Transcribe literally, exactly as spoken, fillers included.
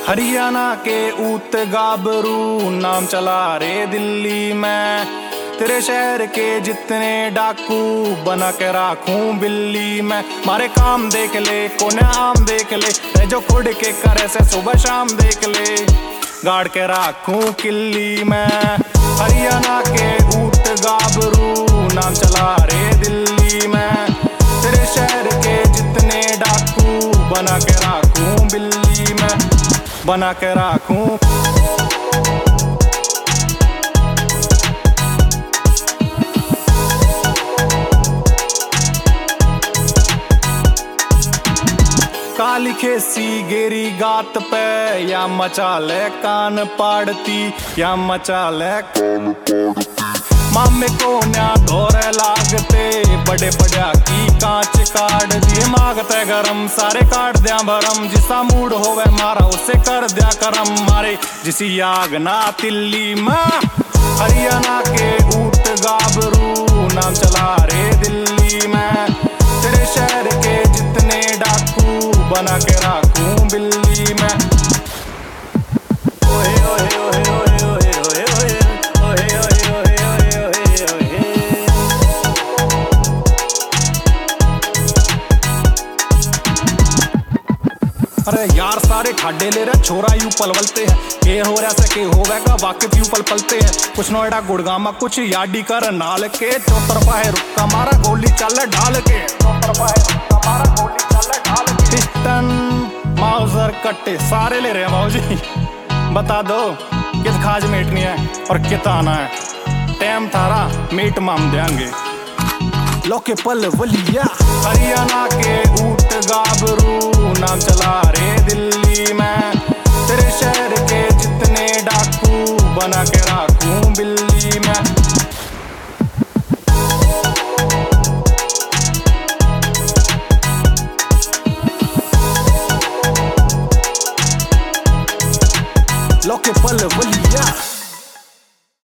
हरियाणा के ऊत गाबरू नाम चला रे दिल्ली में। तेरे शहर के जितने डाकू बना के राखूं बिल्ली में। मारे काम देख ले कोने आम देख ले, ते जो खुद के करे से सुबह शाम देख ले, गाड़ के राखूं किल्ली में। हरियाणा के ऊट गाबरू नाम चला रे दिल्ली में। तेरे शहर के जितने डाकू बना के राखूं बिल्ली में, बना के राखूं। काली खेसी गेरी गात पे या मचा ले कान पाड़ती, या मचा ले कान पाड़ती। मामे को न्या धोरे लागते बड़े बड़ा की कांच काट दिए। मांगते गरम सारे काट दिया भरम, जिसा मूड होवे मारा उसे कर दिया करम। मारे जिसी आग ना तिल्ली में। हरियाणा के ऊट गाबरू नाम चला रे दिल्ली में। तेरे शहर के जितने डाकू बना के राखूं बिल्ली में। ओए ओए ओए ओए ओए ओए ओए ओए ओए ओए ओए ओए। अरे यार सारे खाडे ले रहे छोरा यूं पलवलते हैं। के हो रहा से के होगा का वाकिफ यूं पल पलते हैं। कुछ नोएडा गुड़गामा कुछ याडी कर नाल के। चौतरफा है रुक्का मारा गोली चल ढाल के। चौतरफा है रुक्का मारा गोली चल ढाल के। पिस्टन माउजर कट्टे सारे ले रहे हैं भाऊजी। बता दो कित खाज मेटनी है और कित आना है। टाइम थारा मीट माम देंगे लोके पल वलिया। हरियाणा के ऊट गाबरू नाम चला रे दिल्ली में। तेरे शहर के जितने डाकू बना के राखूं बिल्ली में।